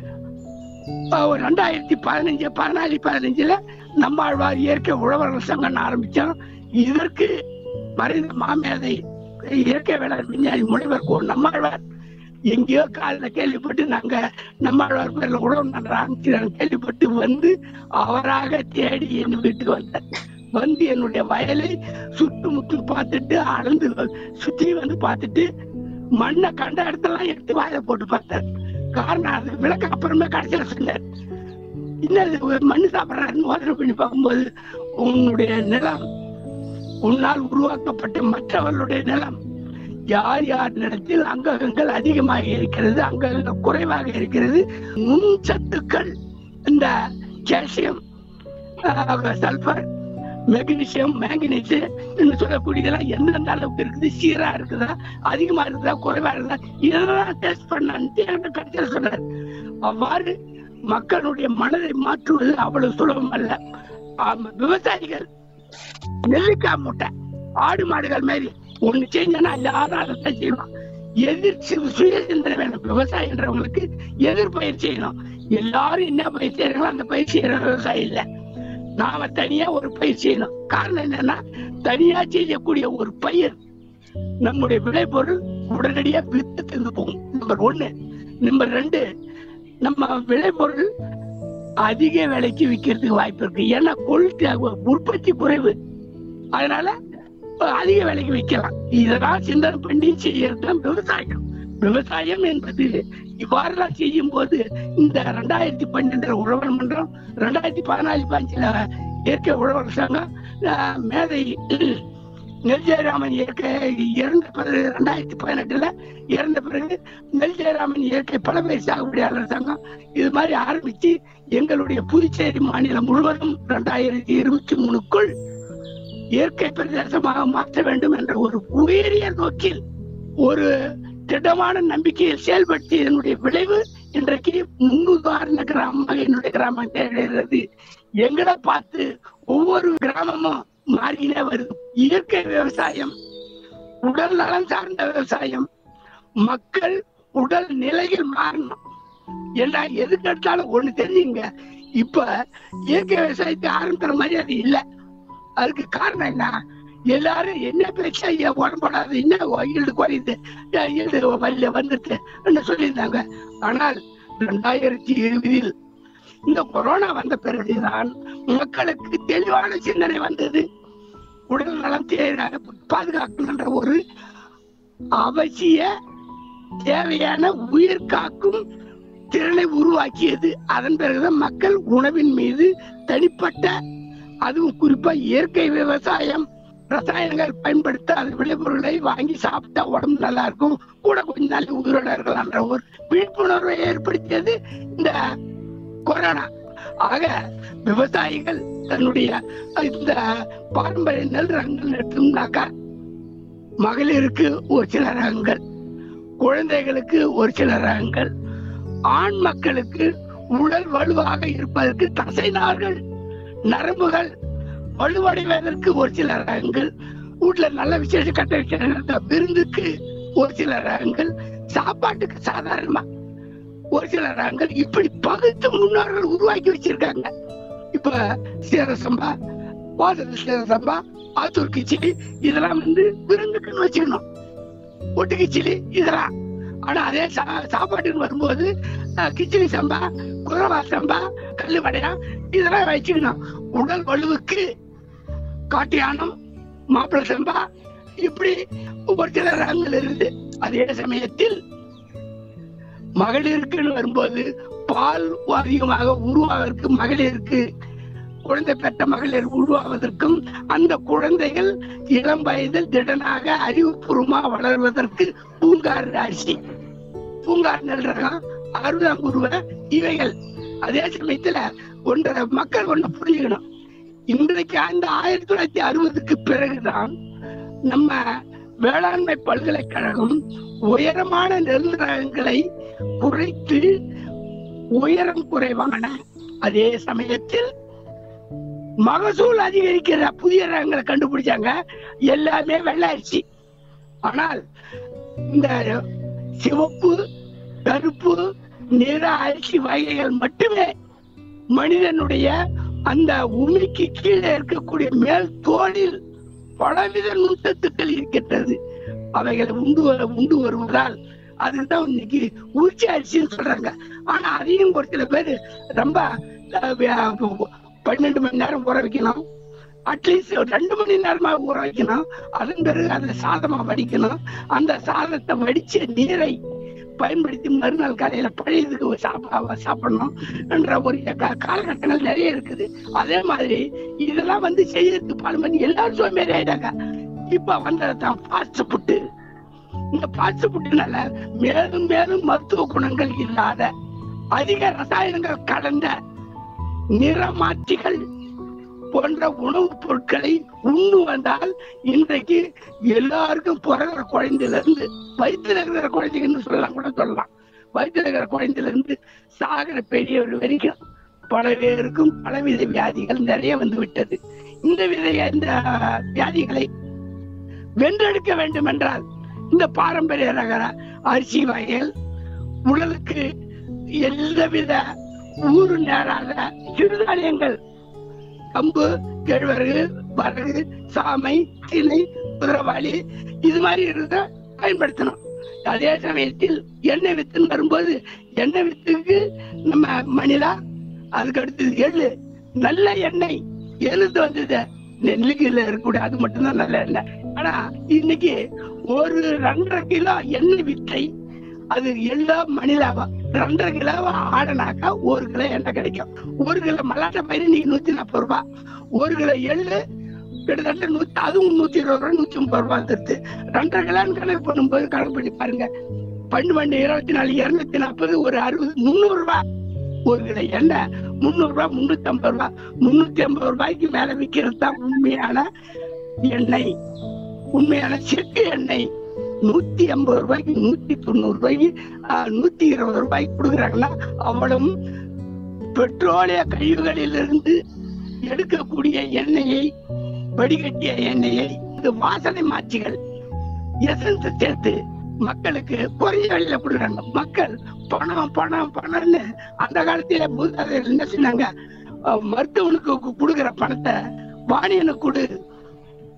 Speaker 3: ஒரு 2014-15 நம்மாழ்வார் இயற்கை உழவர்கள் சங்கம் ஆரம்பிச்சோம். இதற்கு மறைந்த மாமேதை இயற்கை வேளாண் விஞ்ஞானி முனைவர் நம்மாழ்வார் எங்கேயோ காலில் கேள்விப்பட்டு நாங்க நம்மாழ்வார் பேர்ல உழவு மன்றம் ஆரம்பிச்சு கேள்விப்பட்டு வந்து அவராக தேடி என் வீட்டுக்கு வந்தார். வந்து என்னுடைய வயலை சுற்றுமுற்று பார்த்துட்டு அளந்து சுற்றி வந்து பார்த்துட்டு மண்ணை கண்ட இடத்தெல்லாம் எடுத்து வாயில போட்டு பார்த்தார். காரணம் அதுக்கு விளக்க அப்புறமே கடைசியில சொன்னார், இன்னும் மண்ணு சாப்பிட்றாருன்னு யோசனை பண்ணி பார்க்கும்போது உன்னுடைய நிலம், உன்னால் உருவாக்கப்பட்ட மற்றவர்களுடைய நிலம், யார் யார் நிலத்தில் அங்ககங்கள் அதிகமாக இருக்கிறது, அங்ககங்கள் குறைவாக இருக்கிறது, நுண் சத்துக்கள் இந்த கால்சியம், சல்பர், மெக்னீசியம், மேங்கனீஸ் சொல்லக்கூடியதெல்லாம் எந்தெந்த அளவுக்கு இருக்குது, சீரா இருக்குதா, அதிகமா இருக்குதா, குறைவா இருக்குதா, இதெல்லாம் டெஸ்ட் பண்ணு கடைசியில சொன்னார். அவ்வாறு மக்களுடைய மனதை மாற்றுவது அவ்வளவு சுலபம் அல்ல. விவசாயிகள் நெல்லிக்காய் மூட்டை, ஆடு மாடுகள் மாதிரி ஒண்ணு செஞ்சா எல்லாரும் அதை செய்வான். சுய சிந்தனை வேணும். விவசாயன்றவங்களுக்கு எதிர்பயிர் செய்யணும். எல்லாரும் என்ன பயிர் செய்யறாங்களோ அந்த பயிர் செய்யற விவசாயம் இல்ல. நாம தனியா ஒரு பயிர் செய்யணும். காரணம் என்னன்னா, தனியா செய்யக்கூடிய ஒரு பயிர் நம்முடைய விளைபொருள் உடனடியா வித்து தின்னு போகும். நம்பர் 1. நம்பர் 2, நம்ம விளைபொருள் அதிக விலைக்கு விற்கிறதுக்கு வாய்ப்பு இருக்கு. ஏன்னா உற்பத்தி குறைவு, அதனால அதிக விலைக்கு விற்கலாம். இதெல்லாம் சிந்தனை பண்ணி செய்யறது விவசாயம். விவசாயம் என்பது இவ்வாறுலாம் செய்யும் போது இந்த 2012 உழவர் மன்றம், 2014-15 இயற்கை உழவர் சங்கம், மேதை நெல் ஜெயராமன் இயற்கை இறந்த பிறகு 2018 இறந்த பிறகு நெல் ஜெயராமன் இயற்கை பலபயிர் சாகுபடியாளர் சங்கம், இது மாதிரி ஆரம்பிச்சு எங்களுடைய புதுச்சேரி மாநிலம் முழுவதும் 2023க்குள் இயற்கை பிரதேசமாக மாற்ற வேண்டும் என்ற ஒரு உயரிய நோக்கில் ஒரு திடமான நம்பிக்கையில் செயல்படுத்தி என்னுடைய விளைவு இன்றைக்கு முன்னுதாரண கிராமமாக என்னுடைய கிராமம் தேடுகிறது. எங்களை பார்த்து ஒவ்வொரு கிராமமும் மாறினே வருது. இயற்கை விவசாயம், உடல் நலம் சார்ந்த விவசாயம், மக்கள் உடல் நிலையில் மாறணும். ஏன்னா எதுக்கு எடுத்தாலும் ஒண்ணு தெரிஞ்சுங்க, இப்ப இயற்கை விவசாயத்தை ஆரம்பிக்கிற மாதிரி அது இல்லை. அதுக்கு காரணம் என்ன, எல்லாரும் என்ன பேச்சா உடம்படாது, என்ன ஈல்டு குறையுது, ஈல்டு வழியில வந்துட்டு சொல்லியிருந்தாங்க. ஆனால் 2020 இந்த கொரோனா வந்த பிறகுதான் மக்களுக்கு தெளிவான சிந்தனை வந்தது. உடல் நலம் பாதுகாக்கணுன்ற ஒரு அவசிய தேவையான உயிர் காக்கும் திறனை உருவாக்கியது. அதன் பிறகுதான் மக்கள் உணவின் மீது தனிப்பட்ட, அதுவும் குறிப்பா இயற்கை விவசாயம், ரசாயனங்கள் பயன்படுத்தாத விளைபொருளை வாங்கி சாப்பிட்டா உடம்பு நல்லா இருக்கும், கூட கொஞ்ச நாள் உயிரோட இருக்கலாம்ன்ற ஒரு விழிப்புணர்வை ஏற்படுத்தியது இந்த கொரோனா. ஆக விவசாயிகள் தன்னுடைய இந்த பாரம்பரிய நெல் ரகங்கள் எடுத்தோம்னாக்கா மகளிருக்கு ஒரு சில ரகங்கள், குழந்தைகளுக்கு ஒரு சில ரகங்கள், ஆண் மக்களுக்கு உடல் வலுவாக இருப்பதற்கு தசை நார்கள், நரம்புகள் வலுவடைவதற்கு ஒரு சில ரகங்கள், வீட்டுல நல்ல விசேஷ கட்ட விசேஷ விருந்துக்கு ஒரு சில ரகங்கள், சாப்பாட்டுக்கு சாதாரணமா ஒரு சில ரகங்கள், இப்படி பகுத்து முன்னோர்கள் உருவாக்கி வச்சிருக்காங்க. இப்ப சீரசம்பா, வாசல் சீரசம்பா, ஆத்தூர் கிச்சிலி இதெல்லாம் விருந்துக்குன்னு வச்சுக்கணும், ஒட்டு கிச்சிலி இதெல்லாம். ஆனா அதே சாப்பாட்டுன்னு வரும்போது கிச்சிலி சம்பா, குரவா சம்பா, கல்லு வடையா இதெல்லாம் வச்சுக்கணும். உடல் வலுவுக்கு காட்டியானம், மாப்பிள்ளை சம்பா, இப்படி ஒரு சில ரகங்கள் இருந்து. அதே சமயத்தில் மகளிருக்குன்னு வரும்போது பால் அதிகமாக உருவாவதற்கு, மகளிருக்கு குழந்தை பெற்ற மகளிர் உருவாவதற்கும், அந்த குழந்தைகள் இளம் வயதில் திடனாக அறிவுபூர்வமா வளர்வதற்கு பூங்கார் அரிசி, பூங்கார் நெல் ரகம், அறுதாங்குருவ இவைகள். அதே சமயத்துல மக்கள் ஒண்ணு புரிஞ்சுக்கணும், இன்றைக்கு அந்த 1960க்கு பிறகுதான் நம்ம வேளாண்மை பல்கலைக்கழகம் உயரமான நெல் ரகங்களை குறைத்து உயரம் குறைவான, அதே சமயத்தில் மகசூல் அதிகரிக்கிற புதிய ரகங்களை கண்டுபிடிச்சாங்க. எல்லாமே வெள்ளை அரிசி. ஆனால் இந்த சிவப்பு, கருப்பு நிற அரிசி வகைகள் மட்டுமே மனிதனுடைய அந்த உமிக்கு கீழே இருக்கக்கூடிய மேல் தோலில் பலவித நுட்சத்துக்கள் இருக்கின்றது. அவைகளை உண்டு வருவதால் அதுதான் இன்னைக்கு ஊர்ச்சி அரிசின்னு சொல்றாங்க. ஆனா அதையும் ஒரு சில பேரு ரொம்ப 12 மணி நேரம் ஊற வைக்கணும், அட்லீஸ்ட் 2 மணி நேரமா ஊற வைக்கணும். அதன் பிறகு அதை சாதமா வடிக்கணும். அந்த சாதத்தை வடிச்ச நீரை பயன்படுத்தி மறுநாள் காலையில பழையதுக்கு சாப்பிடணும் என்ற ஒரு காலகட்டங்கள் நிறைய இருக்குது. அதே மாதிரி இதெல்லாம் செய்யறதுக்கு பல மணி எல்லாரும் சோம்பேறி ஆயிட்டாங்க. இப்ப வந்ததான் ஃபாஸ்ட் ஃபுட்டு. இந்த ஃபாஸ்ட் ஃபுட்டுனால மேலும் மேலும் மருத்துவ குணங்கள் இல்லாத, அதிக ரசாயனங்கள் கலந்த நிறமாற்றிகள் போன்ற உணவுப் பொருட்களை உண்ணு வந்தால் இன்றைக்கு எல்லாருக்கும் பிறகுற குழந்தையில இருந்து, வயிற்றுல இருக்கிற குழந்தைங்கன்னு சொல்லலாம், வயிற்றுல இருக்கிற குழந்தையில இருந்து சாகிற பெரியவர் வரைக்கும் பல பேருக்கும் பலவித வியாதிகள் நிறைய விட்டது. இந்த வியாதிகளை வென்றெடுக்க வேண்டும் என்றால் இந்த பாரம்பரிய ரக அரிசி வகைகள், உடலுக்கு எந்தவித ஊறு நேராத சிறுதானியங்கள், கம்பு, கேழ்வரகு, வரகு, சாமை, திணை, குதிரவாளி இது மாதிரி இருந்த பயன்படுத்தணும். அதே சமயத்தில் எண்ணெய் வித்துன்னு வரும்போது எண்ணெய் வித்துக்கு நம்ம மணிலா, அதுக்கு அடுத்தது எள்ளு, நல்ல எண்ணெய் எழுந்து வந்தது. நெல்லுக்குல இருக்கக்கூடிய அது மட்டும்தான் நல்ல எண்ணெய். ஆனா இன்னைக்கு ஒரு 2.5 கிலோ எண்ணெய் வித்தை அது எல்லாம் மணிலாவா 2.5 கிலோவா ஆடனாக்கா 1 கிலோ எண்ணெய் கிடைக்கும். 1 கிலோ மல்லாட்ட பயிர் இன்னைக்கு 140 ரூபாய், 1 கிலோ எள்ளு கிட்டத்தட்ட அதுவும் 120 ரூபாய் 130 ரூபாய் வந்துருது. 2.5 கிலோன்னு கணக்கு பண்ணும்போது கணக்கு பண்ணி பாருங்க, 12, 24, 240, ஒரு 60, 300 ரூபாய். 1 கிலோ எண்ணெய் 300 ரூபாய், 350 ரூபாய், 350 ரூபாய்க்கு மேல விற்கிறது தான் உண்மையான எண்ணெய். உண்மையான செக்கு எண்ணெய் 180 ரூபாய்க்கு, 190 ரூபாய்க்கு, 120 ரூபாய்க்கு கொடுக்குறாங்கன்னா அவ்வளவு பெட்ரோலிய கழிவுகளிலிருந்து எடுக்கக்கூடிய எண்ணெயை, வடிகட்டிய எண்ணெயை, இது வாசனை மாற்றிகள் எசன்ஸ் சேர்த்து மக்களுக்கு குறைய வழியில கொடுக்குறாங்க. மக்கள் பணம் பணம் பணம்னு அந்த காலத்தில மூதாதையர் என்ன சொன்னாங்க, மருத்துவனுக்கு கொடுக்குற பணத்தை வாணியனுக்கு கொடு,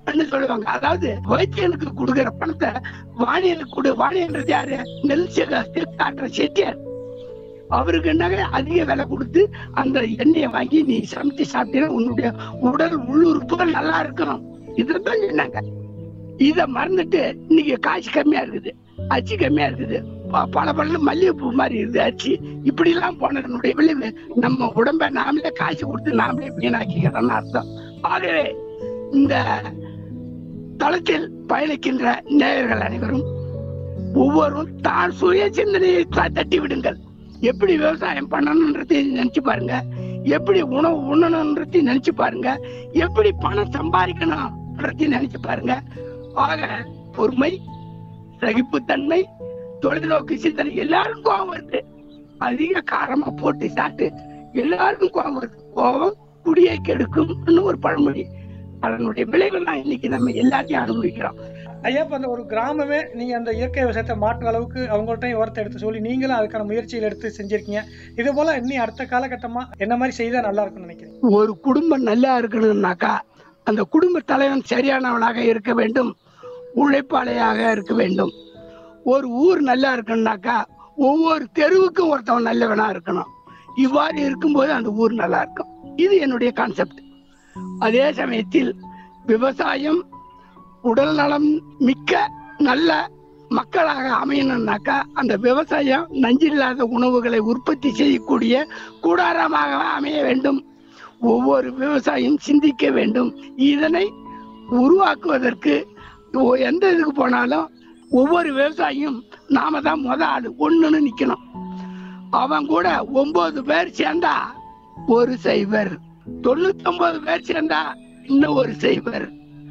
Speaker 3: சொல்லுவாங்க. அதாவது வைத்தியனுக்கு கொடுக்கிற பணத்தை வாணியனுக்கு கொடு. வாணியன்றது யாரு? நெல் காட்டுற செட்டியார். அவருக்கு என்ன அதிக விலை கொடுத்து அந்த எண்ணெயை வாங்கி நீ சமைச்சு சாப்பிட்டீங்கன்னா உன்னுடைய உடல் உள்ளுறுப்புகள் நல்லா இருக்கணும். இதுதான் சொன்னாங்க. இத மறந்துட்டு இன்னைக்கு காசு கம்மியா இருக்குது, அச்சு கம்மியா இருக்குது, பல பல மல்லிகைப்பூ மாதிரி இருக்குது அச்சு. இப்படி எல்லாம் போனதனுடைய விளைவு நம்ம உடம்ப நாமளே காசு கொடுத்து நாமளே வீணாக்கிக்கிறோம்னு அர்த்தம். ஆகவே இந்த தளத்தில் பயணிக்கின்ற நேயர்கள் அனைவரும் ஒவ்வொருவரும் தான் சுய சிந்தனையை தட்டி விடுங்கள். எப்படி விவசாயம் பண்ணணும்ன்றதை நினைச்சு பாருங்க, எப்படி உணவு உண்ணணும்ன்றதை நினைச்சு பாருங்க, எப்படி பணம் சம்பாதிக்கணும்ன்றதை நினைச்சு பாருங்க. ஆக பொறுமை, சகிப்புத்தன்மை, தொலைநோக்கு சிந்தனை. எல்லாரும் கோபம் வருது, அதிக காரமா போட்டு சாப்பிட்டு எல்லாருக்கும் கோபம் வருது. கோபம் குடியை கெடுக்கும் ஒரு பழமொழி. அதனுடைய விளைவுலாம் இன்னைக்கு நம்ம எல்லாத்தையும் அனுபவிக்கிறோம்.
Speaker 2: ஐயா, இப்ப அந்த ஒரு கிராமமே நீங்க அந்த இயற்கை விவசாயத்தை மாற்ற அளவுக்கு அவங்கள்ட்ட ஒருத்தர் எடுத்து சொல்லி நீங்களும் அதுக்கான முயற்சிகள் எடுத்து செஞ்சிருக்கீங்க. இது போல இன்னி அடுத்த காலகட்டமா என்ன மாதிரி செய்தா நல்லா இருக்கும்னு நினைக்கிறேன்?
Speaker 3: ஒரு குடும்பம் நல்லா இருக்கணும்னாக்கா அந்த குடும்ப தலைவன் சரியானவனாக இருக்க வேண்டும், உழைப்பாளையாக இருக்க வேண்டும். ஒரு ஊர் நல்லா இருக்கணும்னாக்கா ஒவ்வொரு தெருவுக்கும் ஒருத்தவன் நல்லவனா இருக்கணும். இவ்வாறு இருக்கும்போது அந்த ஊர் நல்லா இருக்கும். இது என்னுடைய கான்செப்ட். அதே சமயத்தில் விவசாயம் உடல் நலம் மிக்க நல்ல மக்களாக அமையணும்னாக்கா அந்த விவசாயம் நஞ்சில்லாத உணவுகளை உற்பத்தி செய்யக்கூடிய கூடாரமாக அமைய வேண்டும். ஒவ்வொரு விவசாயியும் சிந்திக்க வேண்டும். இதனை உருவாக்குவதற்கு எந்த இதுக்கு போனாலும் ஒவ்வொரு விவசாயியும் நாம தான் ஆளு ஒண்ணுன்னு நிக்கணும். அவன் கூட 9 பேர் சேர்ந்தா ஒரு சைவர், 99 பேர் சேர்ந்தா இன்னும் ஒரு சைவர்,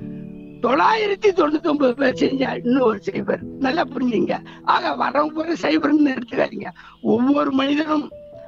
Speaker 3: 999 பேர் செஞ்சா இன்னும் ஒரு சைவர். நல்லா புரிஞ்சுங்க. ஆக வரவங்க போற சைவர்னு எடுத்துக்காதீங்க. ஒவ்வொரு மனிதனும்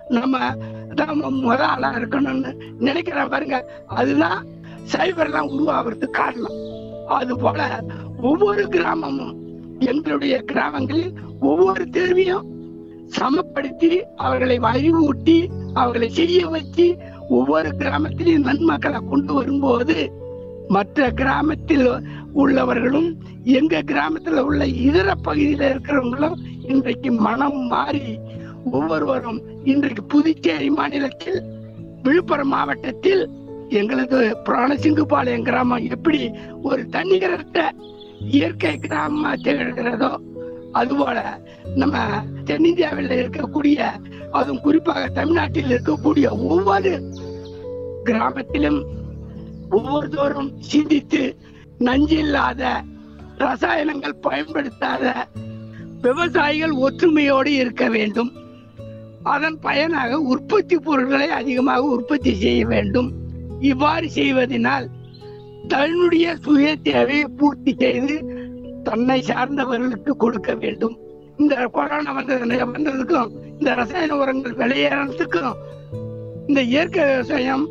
Speaker 3: நம்ம ஆளா இருக்கணும்னு நினைக்கிற பாருங்க, அதுதான் சைவர்லாம் உருவாகிறதுக்கு காரணம். அது போல ஒவ்வொரு கிராமமும், எங்களுடைய கிராமங்களில் ஒவ்வொரு தெருவையும் சமப்படுத்தி அவர்களை அறிவூட்டி அவர்களை செய்ய வச்சு ஒவ்வொரு கிராமத்திலையும் நன்மக்களை கொண்டு வரும்போது மற்ற கிராமத்தில் உள்ளவர்களும் எங்க கிராமத்துல உள்ள இதர பகுதியில இருக்கிறவங்களும் இன்றைக்கு மனம் மாறி ஒவ்வொருவரும் இன்றைக்கு புதுச்சேரி மாநிலத்தில் விழுப்புரம் மாவட்டத்தில் எங்களது பிராணசிங்குபாளையம் கிராமம் எப்படி ஒரு தன்னிகரற்ற இயற்கை கிராமமா திகழ்கிறதோ அதுபோல நம்ம தென்னிந்தியாவில் இருக்கக்கூடிய, அதுவும் குறிப்பாக தமிழ்நாட்டில் இருக்கக்கூடிய ஒவ்வொரு கிராமத்திலும் ஒவ்வொருத்தோறும் சிந்தித்து நஞ்சில்லாத ரசாயனங்கள் பயன்படுத்தாத விவசாயிகள் ஒற்றுமையோடு இருக்க வேண்டும். அதன் பயனாக உற்பத்தி பொருட்களை அதிகமாக உற்பத்தி செய்ய வேண்டும். இவ்வாறு செய்வதனால் தன்னுடைய சுய தேவையை பூர்த்தி செய்து தன்னை சார்ந்தவர்களுக்கு கொடுக்க வேண்டும். இந்த கொரோனா வந்ததுக்கும் இந்த ரசாயன உரங்கள் விளையேறதுக்கும் இந்த இயற்கை விவசாயம்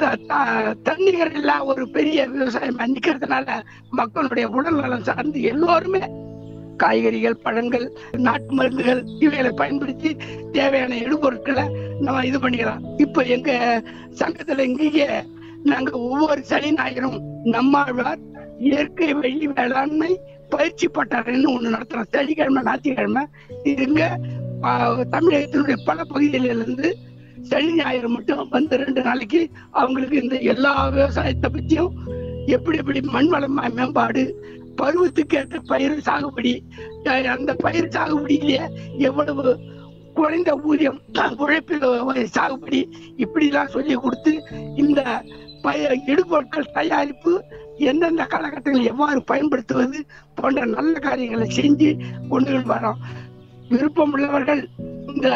Speaker 3: தண்ணீர் இல்லா ஒரு பெரிய விவசாயம் நிக்கிறதுனால மக்களுடைய உடல் நலம் சார்ந்து எல்லோருமே காய்கறிகள், பழங்கள், நாட்டு மருந்துகள் இவைகளை பயன்படுத்தி தேவையான இடுபொருட்களை நம்ம இது பண்ணிக்கலாம். இப்ப எங்க சங்கத்துல இங்கே நாங்க ஒவ்வொரு சனி ஞாயிறும் நம்மாழ்வார் இயற்கை வழி வேளாண்மை பயிற்சி பட்டாளர்னு ஒண்ணு நடத்துறோம். சனிக்கிழமை, ஞாயிற்றுக்கிழமை. இதுங்க தமிழகத்தினுடைய பல பகுதிகளிலிருந்து சனி ஞாயிறு மட்டும் வந்து 2 நாளைக்கு அவங்களுக்கு இந்த எல்லா விவசாயத்தை பற்றியும் எப்படி எப்படி மண் வளம் மேம்பாடு, பருவத்துக்கு ஏற்ற பயிர் சாகுபடி, அந்த பயிர் சாகுபடியிலேயே எவ்வளவு குறைந்த ஊதியம், உழைப்பில் சாகுபடி, இப்படி எல்லாம் சொல்லி கொடுத்து இந்த இடுபொருட்கள் தயாரிப்பு எந்தெந்த காலகட்டங்களில் எவ்வாறு பயன்படுத்துவது போன்ற நல்ல காரியங்களை செஞ்சு கொண்டு வரோம். விருப்பம் உள்ளவர்கள் இந்த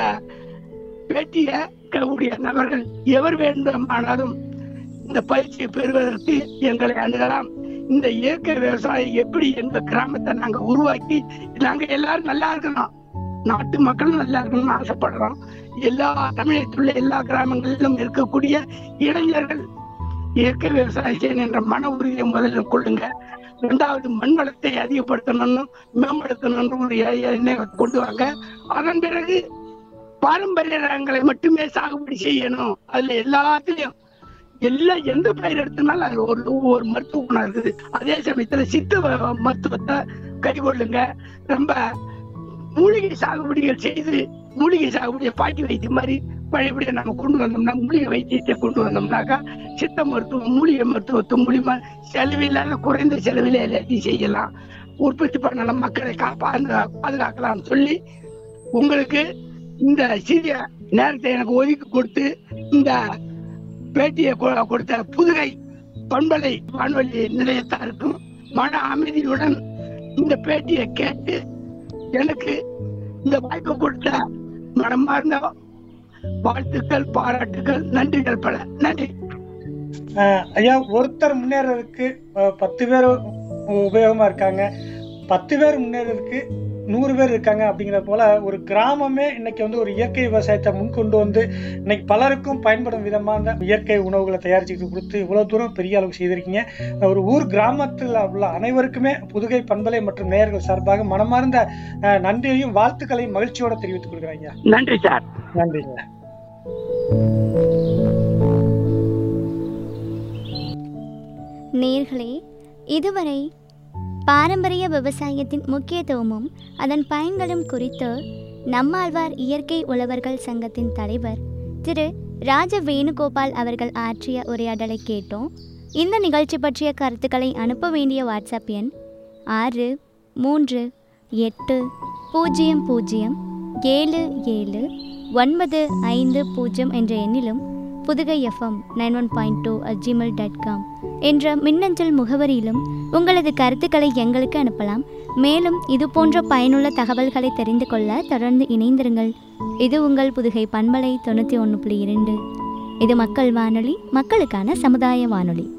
Speaker 3: பேட்டிய கூடிய நபர்கள் எவர் வேண்டுமானாலும் இந்த பயிற்சியை பெறுவதற்கு எங்களை அணுகலாம். இந்த இயற்கை விவசாயம் எப்படி எங்க கிராமத்தை நாங்க உருவாக்கி நாங்க எல்லாரும் நல்லா இருக்கணும், நாட்டு மக்களும் நல்லா இருக்கணும்னு ஆசைப்படுறோம். எல்லா தமிழகத்தில் எல்லா கிராமங்களிலும் இருக்கக்கூடிய இளைஞர்கள் இயற்கை விவசாயம் செய்யணும் என்ற மன உறுதியை முதல்ல கொள்ளுங்க. 2வது மண் வளத்தை அதிகப்படுத்தணும்னு மேம்படுத்தணும்னு ஒரு எண்ணெய் கொண்டு வாங்க. அதன் பிறகு பாரம்பரிய ரகங்களை மட்டுமே சாகுபடி செய்யணும். அதுல எல்லாத்திலையும் எல்லாம் எந்த பயிர் எடுத்தனாலும் அது ஒரு மருத்துவ குணம் இருக்குது. அதே சமயத்துல சித்த மருத்துவத்தை கைகொள்ளுங்க. ரொம்ப மூலிகை சாகுபடிகள் செய்து மூலிகை சாகுபடியை பாட்டி வைத்தியம் மாதிரி பழையபடியை நம்ம கொண்டு வந்தோம்னா, மூலிகை வைத்தியத்தை கொண்டு வந்தோம்னாக்கா சித்த மருத்துவம் மூலிகை மருத்துவத்து மூலியமா செலவில்லாத குறைந்த செலவில எல்லாத்தையும் செய்யலாம், உற்பத்தி பண்ணலாம், மக்களை பாதுகாக்கலாம்னு சொல்லி உங்களுக்கு இந்த சிறிய நேரத்தை எனக்கு ஒதுக்கி கொடுத்து இந்த பேட்டியை கொடுத்த புதுகை பண்பலை வானொலி நிலையத்தாருக்கும் மன அமைதியுடன் இந்த பேட்டியை கேட்டு எனக்கு இந்த வாய்ப்பு கொடுத்த மனமார்ந்த வாழ்த்துக்கள், பாராட்டுகள், நன்றிகள் பல. நன்றி
Speaker 2: ஐயா. ஒருத்தர் முன்னேறதுக்கு 10 பேர் உபயோகமா இருக்காங்க, 10 பேர் முன்னேறதுக்கு 100 பேர் இருக்காங்க. அப்படிங்கிற போல ஒரு கிராமமே இன்னைக்கு வந்து ஒரு இயற்கை விவசாயத்தை முன்கொண்டு வந்து இன்னைக்கு பலருக்கும் பயன்படும் விதமாக இயற்கை உணவுகளை தயாரிச்சுட்டு கொடுத்து இவ்வளவு தூரம் பெரிய அளவுக்கு செய்திருக்கீங்க. ஒரு ஊர் கிராமத்தில் உள்ள அனைவருக்குமே புதுகை பண்பலை மற்றும் நேயர்கள் சார்பாக மனமார்ந்த நன்றியையும் வாழ்த்துக்களையும் மகிழ்ச்சியோட தெரிவித்துக் கொள்கிறேன்.
Speaker 3: நன்றி சார்.
Speaker 2: நன்றிங்க.
Speaker 1: நேயர்களே, இதுவரை பாரம்பரிய விவசாயத்தின் முக்கியத்துவமும் அதன் பயன்களும் குறித்து நம்மாழ்வார் இயற்கை உழவர்கள் சங்கத்தின் தலைவர் திரு ராஜ வேணுகோபால் அவர்கள் ஆற்றிய உரையாடலை கேட்டோம். இந்த நிகழ்ச்சி பற்றிய கருத்துக்களை அனுப்ப வேண்டிய வாட்ஸ்அப் எண் 638007795 என்ற எண்ணிலும் புதுகை FM 91.2@gmail.com என்ற மின்னஞ்சல் முகவரியிலும் உங்களது கருத்துக்களை எங்களுக்கு அனுப்பலாம். மேலும் இது போன்ற பயனுள்ள தகவல்களை தெரிந்து கொள்ள தொடர்ந்து இணைந்திருங்கள். இது உங்கள் புதுகை பண்பலை 91.2. இது மக்கள் வானொலி, மக்களுக்கான சமுதாய வானொலி.